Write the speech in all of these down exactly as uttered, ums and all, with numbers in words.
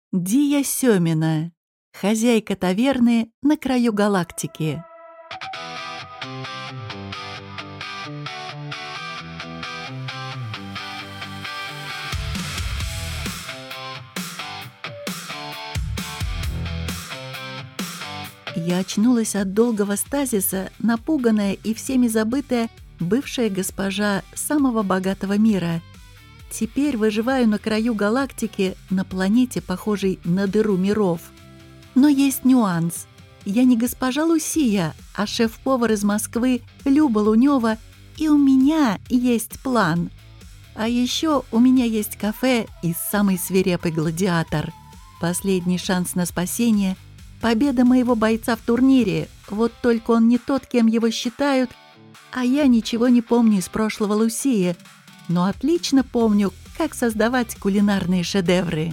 Дия Сёмина, хозяйка таверны на краю галактики. Я очнулась от долгого стазиса, напуганная и всеми забытая бывшая госпожа самого богатого мира. Теперь выживаю на краю галактики, на планете, похожей на дыру миров. Но есть нюанс. Я не госпожа Лусия, а шеф-повар из Москвы Люба Лунёва, и у меня есть план. А еще у меня есть кафе и самый свирепый гладиатор. Последний шанс на спасение — победа моего бойца в турнире. Вот только он не тот, кем его считают, а я ничего не помню из прошлого Лусии, но отлично помню, как создавать кулинарные шедевры.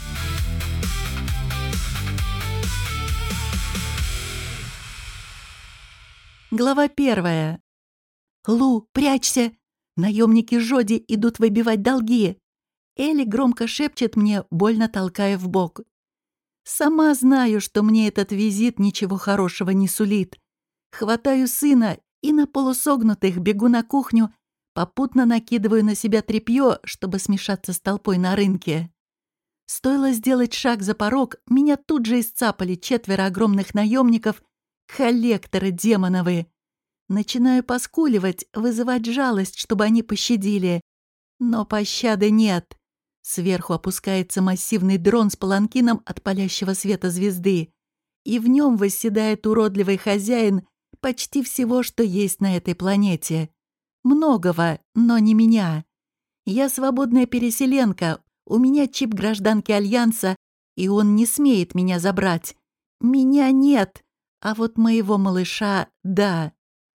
Глава первая. «Лу, прячься! Наемники Жоди идут выбивать долги!» Элли громко шепчет мне, больно толкая в бок. Сама знаю, что мне этот визит ничего хорошего не сулит. Хватаю сына и на полусогнутых бегу на кухню, попутно накидываю на себя тряпьё, чтобы смешаться с толпой на рынке. Стоило сделать шаг за порог, меня тут же исцапали четверо огромных наемников, коллекторы демоновые. Начинаю поскуливать, вызывать жалость, чтобы они пощадили. Но пощады нет. Сверху опускается массивный дрон с паланкином от палящего света звезды, и в нем восседает уродливый хозяин почти всего, что есть на этой планете. Многого, но не меня. Я свободная переселенка, у меня чип гражданки Альянса, и он не смеет меня забрать. Меня нет, а вот моего малыша — да.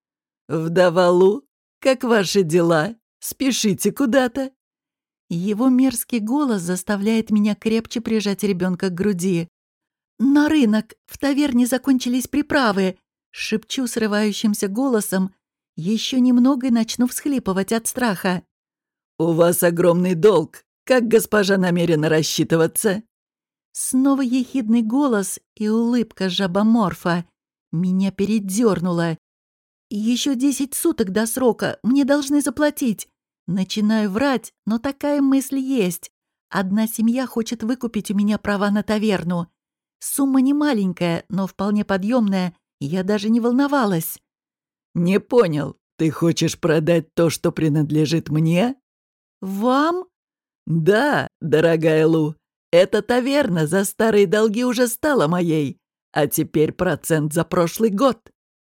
«Вдова Лу, как ваши дела? Спешите куда-то?» Его мерзкий голос заставляет меня крепче прижать ребенка к груди. «На рынок! В таверне закончились приправы!» — шепчу срывающимся голосом. Еще немного и начну всхлипывать от страха. «У вас огромный долг. Как госпожа намерена рассчитываться?» Снова ехидный голос и улыбка жабоморфа. Меня передернуло. «Еще десять суток до срока. Мне должны заплатить». Начинаю врать, но такая мысль есть. Одна семья хочет выкупить у меня права на таверну. Сумма не маленькая, но вполне подъемная. Я даже не волновалась. «Не понял. Ты хочешь продать то, что принадлежит мне?» «Вам?» «Да, дорогая Лу. Эта таверна за старые долги уже стала моей, а теперь процент за прошлый год».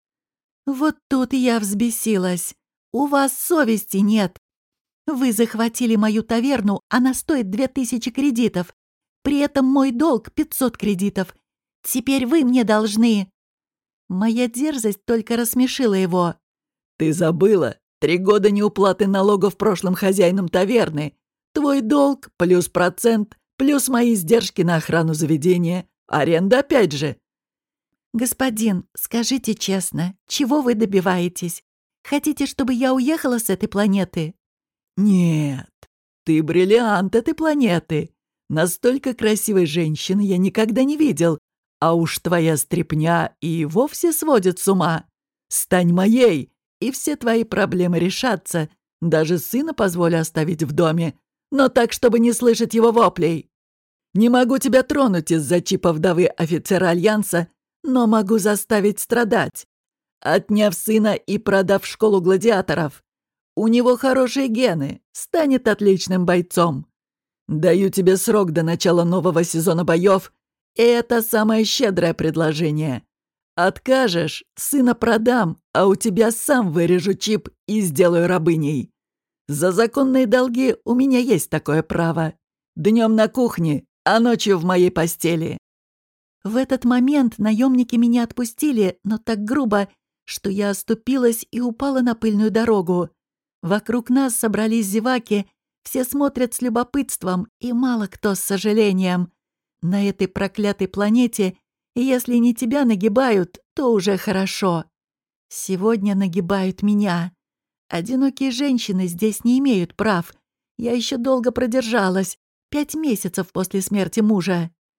Вот тут я взбесилась. «У вас совести нет. Вы захватили мою таверну, она стоит две тысячи кредитов. При этом мой долг — пятьсот кредитов. Теперь вы мне должны». Моя дерзость только рассмешила его. «Ты забыла? Три года неуплаты налогов прошлым хозяинам таверны. Твой долг плюс процент, плюс мои издержки на охрану заведения. Аренда опять же». «Господин, скажите честно, чего вы добиваетесь? Хотите, чтобы я уехала с этой планеты?» «Нет, ты бриллиант этой планеты. Настолько красивой женщины я никогда не видел, а уж твоя стряпня и вовсе сводит с ума. Стань моей, и все твои проблемы решатся. Даже сына позволю оставить в доме, но так, чтобы не слышать его воплей. Не могу тебя тронуть из-за чипа вдовы офицера Альянса, но могу заставить страдать, отняв сына и продав в школу гладиаторов. У него хорошие гены, станет отличным бойцом. Даю тебе срок до начала нового сезона боев, и это самое щедрое предложение. Откажешь, сына продам, а у тебя сам вырежу чип и сделаю рабыней. За законные долги у меня есть такое право. Днем на кухне, а ночью в моей постели». В этот момент наемники меня отпустили, но так грубо, что я оступилась и упала на пыльную дорогу. Вокруг нас собрались зеваки, все смотрят с любопытством и мало кто с сожалением. На этой проклятой планете, если не тебя нагибают, то уже хорошо. Сегодня нагибают меня. Одинокие женщины здесь не имеют прав. Я еще долго продержалась, пять месяцев после смерти мужа.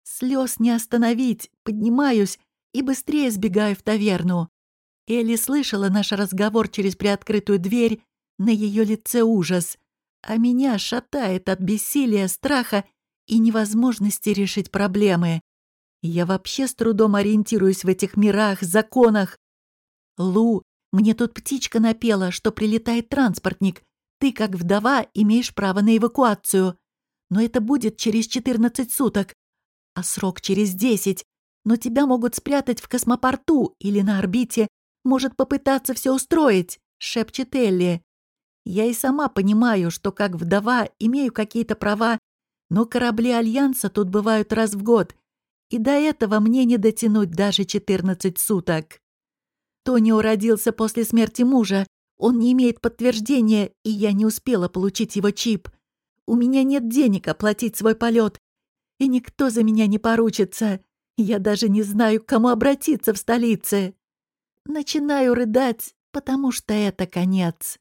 Слез не остановить, поднимаюсь и быстрее сбегаю в таверну. Элли слышала наш разговор через приоткрытую дверь, на ее лице ужас, а меня шатает от бессилия, страха и невозможности решить проблемы. Я вообще с трудом ориентируюсь в этих мирах, законах. «Лу, мне тут птичка напела, что прилетает транспортник. Ты, как вдова, имеешь право на эвакуацию. Но это будет через четырнадцать суток, а срок через десять. Но тебя могут спрятать в космопорту или на орбите. Может попытаться все устроить», — шепчет Элли. Я и сама понимаю, что как вдова имею какие-то права, но корабли Альянса тут бывают раз в год, и до этого мне не дотянуть даже четырнадцать суток. Тонио родился после смерти мужа, он не имеет подтверждения, и я не успела получить его чип. У меня нет денег оплатить свой полет, и никто за меня не поручится. Я даже не знаю, к кому обратиться в столице. Начинаю рыдать, потому что это конец.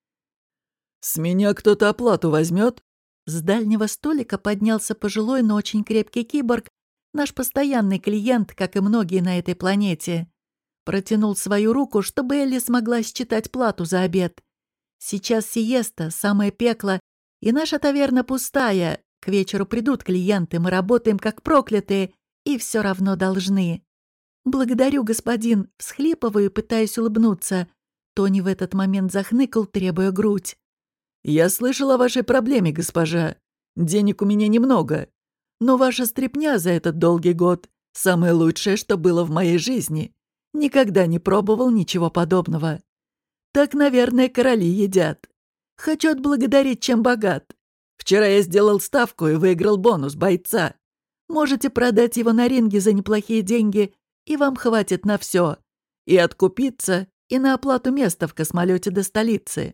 «С меня кто-то оплату возьмет?» С дальнего столика поднялся пожилой, но очень крепкий киборг, наш постоянный клиент, как и многие на этой планете. Протянул свою руку, чтобы Элли смогла считать плату за обед. Сейчас сиеста, самое пекло, и наша таверна пустая. К вечеру придут клиенты, мы работаем как проклятые, и все равно должны. «Благодарю, господин», — всхлипываю, пытаясь улыбнуться. Тони в этот момент захныкал, требуя грудь. «Я слышал о вашей проблеме, госпожа. Денег у меня немного. Но ваша стряпня за этот долгий год — самое лучшее, что было в моей жизни. Никогда не пробовал ничего подобного. Так, наверное, короли едят. Хочу отблагодарить, чем богат. Вчера я сделал ставку и выиграл бонус бойца. Можете продать его на ринге за неплохие деньги, и вам хватит на все. И откупиться, и на оплату места в космолете до столицы».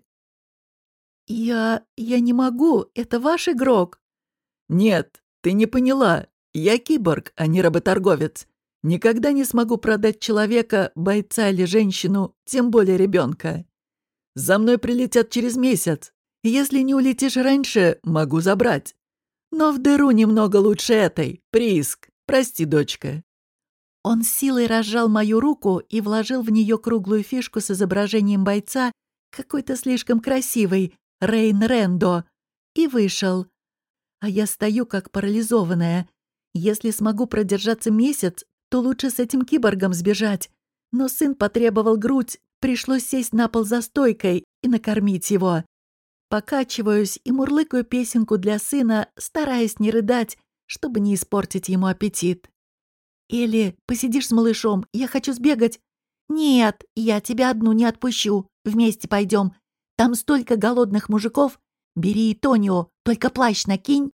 «Я... я не могу, это ваш игрок». «Нет, ты не поняла. Я киборг, а не работорговец. Никогда не смогу продать человека, бойца или женщину, тем более ребенка. За мной прилетят через месяц. Если не улетишь раньше, могу забрать. Но в дыру немного лучше этой. Прииск. Прости, дочка». Он с силой разжал мою руку и вложил в нее круглую фишку с изображением бойца, какой-то слишком красивый, Рейн Рендо, и вышел. А я стою как парализованная. Если смогу продержаться месяц, то лучше с этим киборгом сбежать. Но сын потребовал грудь, пришлось сесть на пол за стойкой и накормить его. Покачиваюсь и мурлыкаю песенку для сына, стараясь не рыдать, чтобы не испортить ему аппетит. «Элли, посидишь с малышом, я хочу сбегать». «Нет, я тебя одну не отпущу, вместе пойдем. Там столько голодных мужиков. Бери и Тонио, только плащ накинь».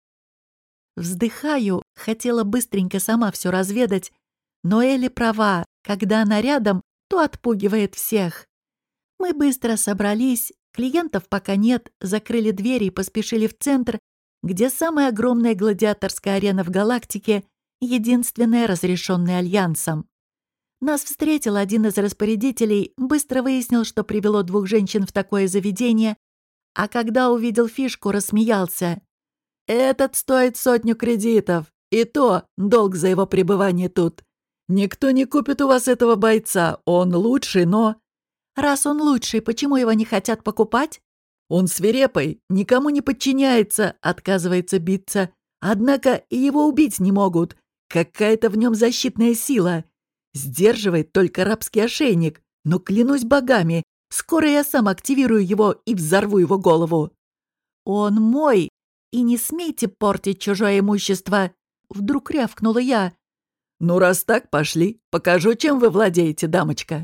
Вздыхаю, хотела быстренько сама все разведать, но Элли права, когда она рядом, то отпугивает всех. Мы быстро собрались, клиентов пока нет, закрыли двери и поспешили в центр, где самая огромная гладиаторская арена в галактике, единственная разрешенная Альянсом. Нас встретил один из распорядителей, быстро выяснил, что привело двух женщин в такое заведение, а когда увидел фишку, рассмеялся. «Этот стоит сотню кредитов, и то долг за его пребывание тут. Никто не купит у вас этого бойца, он лучший, но...» «Раз он лучший, почему его не хотят покупать?» «Он свирепый, никому не подчиняется, отказывается биться. Однако и его убить не могут. Какая-то в нем защитная сила. Сдерживает только рабский ошейник, но, клянусь богами, скоро я сам активирую его и взорву его голову». «Он мой, и не смейте портить чужое имущество!» Вдруг рявкнула я. «Ну, раз так, пошли. Покажу, чем вы владеете, дамочка».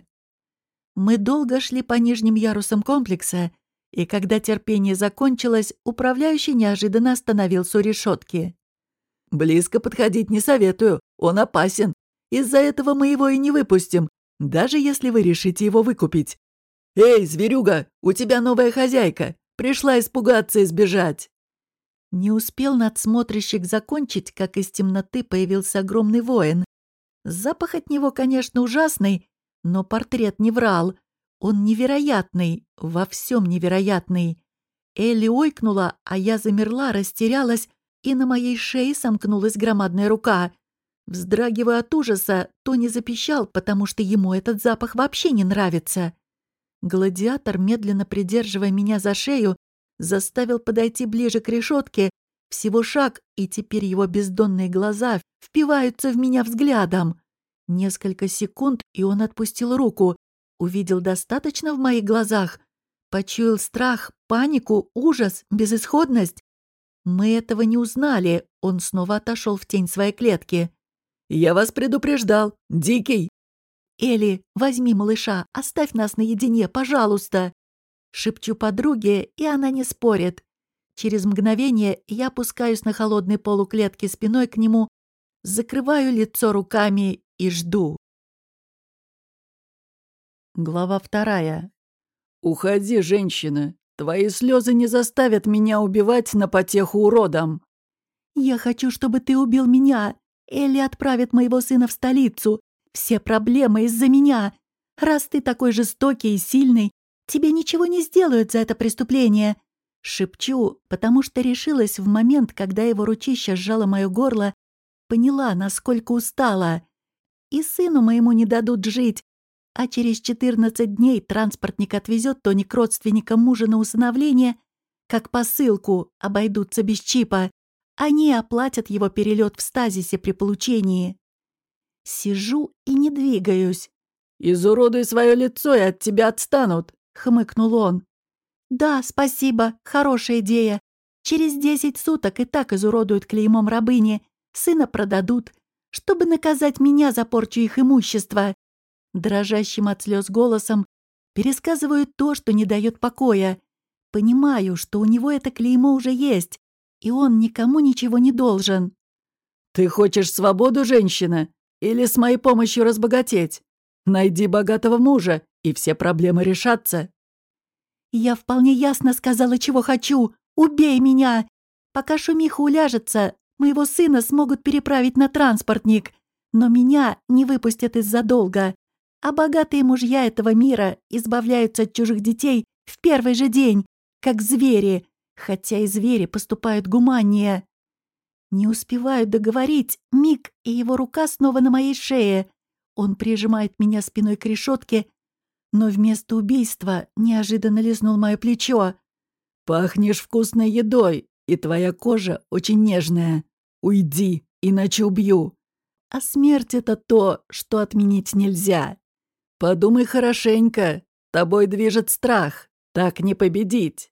Мы долго шли по нижним ярусам комплекса, и когда терпение закончилось, управляющий неожиданно остановился у решетки. «Близко подходить не советую, он опасен. Из-за этого мы его и не выпустим, даже если вы решите его выкупить. Эй, зверюга, у тебя новая хозяйка, пришла испугаться и сбежать». Не успел надсмотрщик закончить, как из темноты появился огромный воин. Запах от него, конечно, ужасный, но портрет не врал. Он невероятный, во всем невероятный. Элли ойкнула, а я замерла, растерялась, и на моей шее сомкнулась громадная рука. Вздрагиваю от ужаса, Тони запищал, потому что ему этот запах вообще не нравится. Гладиатор, медленно придерживая меня за шею, заставил подойти ближе к решетке, всего шаг, и теперь его бездонные глаза впиваются в меня взглядом. Несколько секунд, и он отпустил руку. Увидел достаточно в моих глазах. Почуял страх, панику, ужас, безысходность. Мы этого не узнали. Он снова отошел в тень своей клетки. «Я вас предупреждал, Дикий!» «Элли, возьми малыша, оставь нас наедине, пожалуйста!» Шепчу подруге, и она не спорит. Через мгновение я опускаюсь на холодный пол у клетки спиной к нему, закрываю лицо руками и жду. Глава вторая. «Уходи, женщина. Твои слезы не заставят меня убивать на потеху уродам». «Я хочу, чтобы ты убил меня. Элли отправит моего сына в столицу. Все проблемы из-за меня. Раз ты такой жестокий и сильный, тебе ничего не сделают за это преступление». Шепчу, потому что решилась в момент, когда его ручище сжало мое горло, поняла, насколько устала. И сыну моему не дадут жить. А через четырнадцать дней транспортник отвезет Тони к родственникам мужа на усыновление, как посылку, обойдутся без чипа. Они оплатят его перелет в стазисе при получении. Сижу и не двигаюсь. «Изуродуй свое лицо, и от тебя отстанут», — хмыкнул он. «Да, спасибо, хорошая идея. Через десять суток и так изуродуют клеймом рабыни. Сына продадут, чтобы наказать меня за порчу их имущества». Дрожащим от слез голосом пересказываю то, что не дает покоя. Понимаю, что у него это клеймо уже есть, и он никому ничего не должен. «Ты хочешь свободу, женщина? Или с моей помощью разбогатеть? Найди богатого мужа, и все проблемы решатся». «Я вполне ясно сказала, чего хочу. Убей меня! Пока шумиха уляжется, моего сына смогут переправить на транспортник, но меня не выпустят из-за долга. А богатые мужья этого мира избавляются от чужих детей в первый же день, как звери, хотя и звери поступают гуманнее». Не успеваю договорить, миг, и его рука снова на моей шее. Он прижимает меня спиной к решетке, но вместо убийства неожиданно лизнул мое плечо. «Пахнешь вкусной едой, и твоя кожа очень нежная. Уйди, иначе убью. А смерть — это то, что отменить нельзя. Подумай хорошенько, тобой движет страх, так не победить».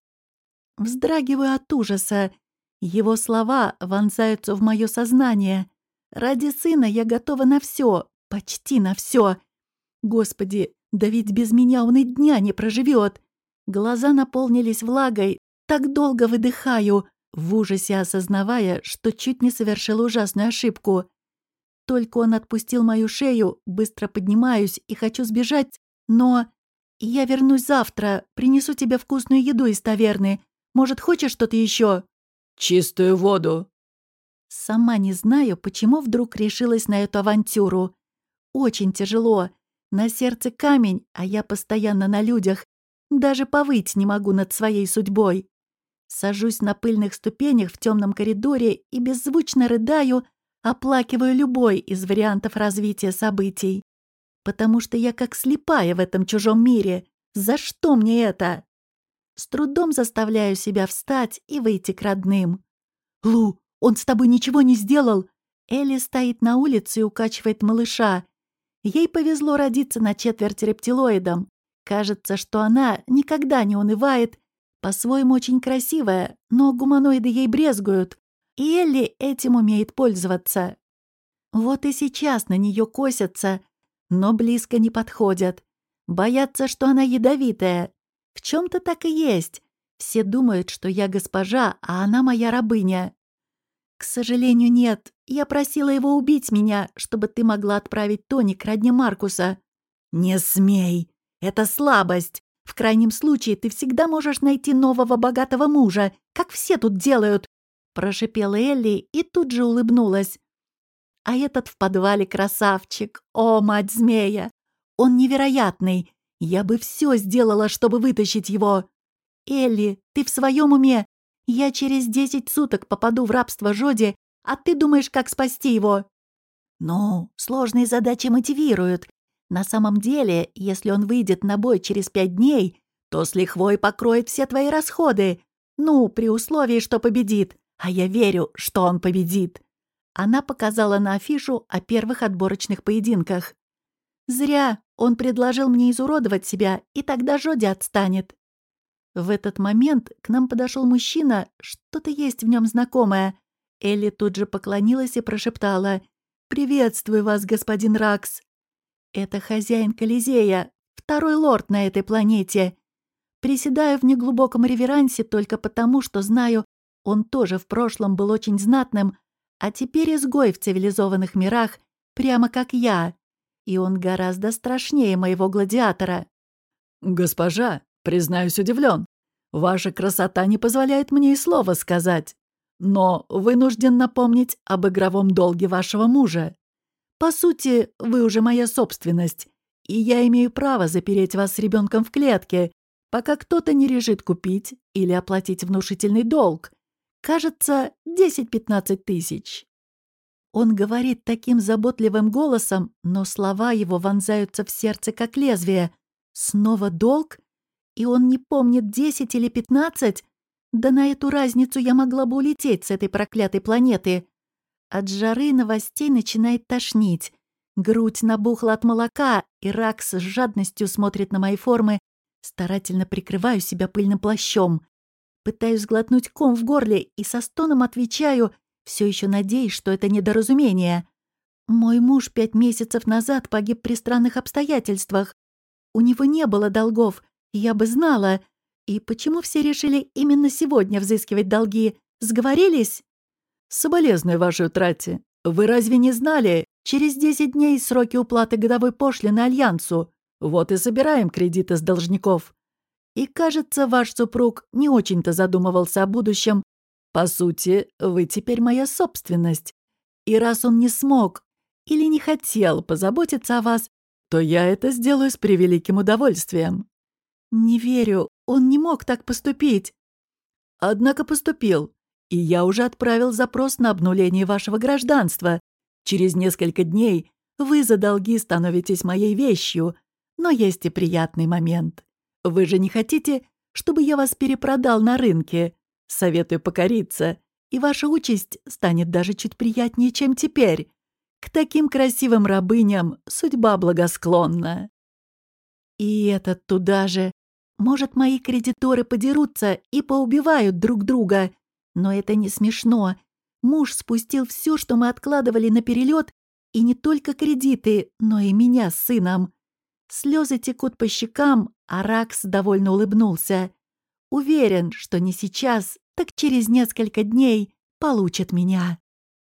Вздрагиваю от ужаса. Его слова вонзаются в мое сознание. Ради сына я готова на все, почти на все. Господи, да ведь без меня он и дня не проживет. Глаза наполнились влагой, так долго выдыхаю, в ужасе осознавая, что чуть не совершила ужасную ошибку. Только он отпустил мою шею, быстро поднимаюсь и хочу сбежать, но... «Я вернусь завтра, принесу тебе вкусную еду из таверны. Может, хочешь что-то еще?» «Чистую воду». Сама не знаю, почему вдруг решилась на эту авантюру. Очень тяжело. На сердце камень, а я постоянно на людях. Даже повыть не могу над своей судьбой. Сажусь на пыльных ступенях в темном коридоре и беззвучно рыдаю, оплакиваю любой из вариантов развития событий. Потому что я как слепая в этом чужом мире. За что мне это? С трудом заставляю себя встать и выйти к родным. «Лу, он с тобой ничего не сделал?» Элли стоит на улице и укачивает малыша. Ей повезло родиться на четверть рептилоидом. Кажется, что она никогда не унывает. По-своему очень красивая, но гуманоиды ей брезгуют. И Элли этим умеет пользоваться. Вот и сейчас на нее косятся, но близко не подходят. Боятся, что она ядовитая. В чем-то так и есть. Все думают, что я госпожа, а она моя рабыня. К сожалению, нет. Я просила его убить меня, чтобы ты могла отправить Тони к родне Маркуса. Не смей. Это слабость. В крайнем случае ты всегда можешь найти нового богатого мужа, как все тут делают. Прошипела Элли и тут же улыбнулась. А этот в подвале красавчик. О, мать змея! Он невероятный. Я бы все сделала, чтобы вытащить его. Элли, ты в своем уме? Я через десять суток попаду в рабство Жоди, а ты думаешь, как спасти его? Ну, сложные задачи мотивируют. На самом деле, если он выйдет на бой через пять дней, то с лихвой покроет все твои расходы. Ну, при условии, что победит. А я верю, что он победит. Она показала на афишу о первых отборочных поединках. Зря он предложил мне изуродовать себя, и тогда Жоди отстанет. В этот момент к нам подошел мужчина, что-то есть в нем знакомое. Элли тут же поклонилась и прошептала: «Приветствую вас, господин Ракс». Это хозяин Колизея, второй лорд на этой планете. Приседаю в неглубоком реверансе только потому, что знаю, он тоже в прошлом был очень знатным, а теперь изгой в цивилизованных мирах, прямо как я. И он гораздо страшнее моего гладиатора. «Госпожа, признаюсь, удивлен. Ваша красота не позволяет мне и слова сказать. Но вынужден напомнить об игровом долге вашего мужа. По сути, вы уже моя собственность, и я имею право запереть вас с ребенком в клетке, пока кто-то не решит купить или оплатить внушительный долг. Кажется, десять-пятнадцать тысяч». Он говорит таким заботливым голосом, но слова его вонзаются в сердце, как лезвие. Снова долг? И он не помнит десять или пятнадцать? Да на эту разницу я могла бы улететь с этой проклятой планеты. От жары новостей начинает тошнить. Грудь набухла от молока, и Ракс с жадностью смотрит на мои формы. Старательно прикрываю себя пыльным плащом. Пытаюсь сглотнуть ком в горле и со стоном отвечаю, все еще надеясь, что это недоразумение. Мой муж пять месяцев назад погиб при странных обстоятельствах. У него не было долгов, я бы знала. И почему все решили именно сегодня взыскивать долги? Сговорились? Соболезную вашей утрате. Вы разве не знали? Через десять дней сроки уплаты годовой пошлины Альянсу. Вот и собираем кредиты с должников. И, кажется, ваш супруг не очень-то задумывался о будущем. По сути, вы теперь моя собственность. И раз он не смог или не хотел позаботиться о вас, то я это сделаю с превеликим удовольствием. Не верю, он не мог так поступить. Однако поступил, и я уже отправил запрос на обнуление вашего гражданства. Через несколько дней вы за долги становитесь моей вещью, но есть и приятный момент. Вы же не хотите, чтобы я вас перепродал на рынке? Советую покориться, и ваша участь станет даже чуть приятнее, чем теперь. К таким красивым рабыням судьба благосклонна». И этот туда же. Может, мои кредиторы подерутся и поубивают друг друга. Но это не смешно. Муж спустил все, что мы откладывали на перелет, и не только кредиты, но и меня с сыном. Слезы текут по щекам, а Ракс довольно улыбнулся. Уверен, что не сейчас, так через несколько дней получит меня.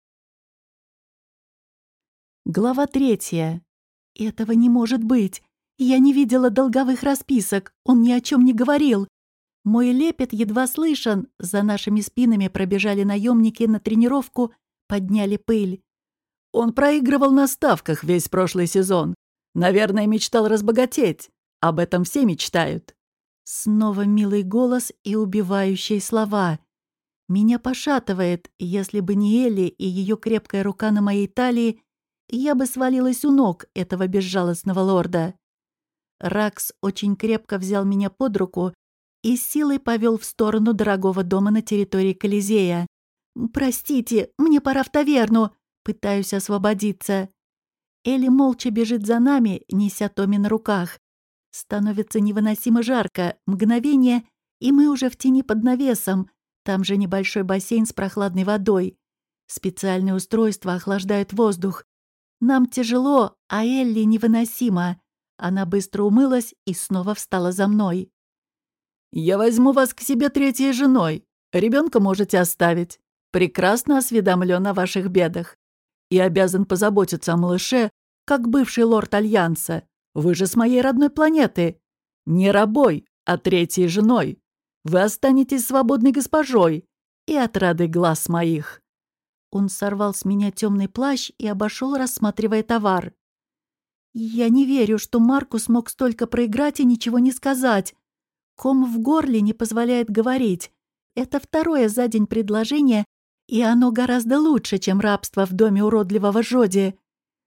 Глава третья. Этого не может быть. Я не видела долговых расписок, он ни о чем не говорил. Мой лепет едва слышен, за нашими спинами пробежали наемники на тренировку, подняли пыль. Он проигрывал на ставках весь прошлый сезон. Наверное, мечтал разбогатеть. Об этом все мечтают. Снова милый голос и убивающие слова. Меня пошатывает, если бы не Элли и ее крепкая рука на моей талии, я бы свалилась у ног этого безжалостного лорда. Ракс очень крепко взял меня под руку и силой повел в сторону дорогого дома на территории Колизея. «Простите, мне пора в таверну», пытаюсь освободиться. Элли молча бежит за нами, неся Томми на руках. Становится невыносимо жарко, мгновение, и мы уже в тени под навесом. Там же небольшой бассейн с прохладной водой. Специальные устройства охлаждают воздух. Нам тяжело, а Элли невыносимо. Она быстро умылась и снова встала за мной. «Я возьму вас к себе третьей женой. Ребенка можете оставить. Прекрасно осведомлен о ваших бедах. И обязан позаботиться о малыше, как бывший лорд Альянса. Вы же с моей родной планеты. Не рабой, а третьей женой. Вы останетесь свободной госпожой и отрадой глаз моих». Он сорвал с меня темный плащ и обошел, рассматривая товар. Я не верю, что Маркус мог столько проиграть и ничего не сказать. Ком в горле не позволяет говорить. Это второе за день предложение, и оно гораздо лучше, чем рабство в доме уродливого Жоди.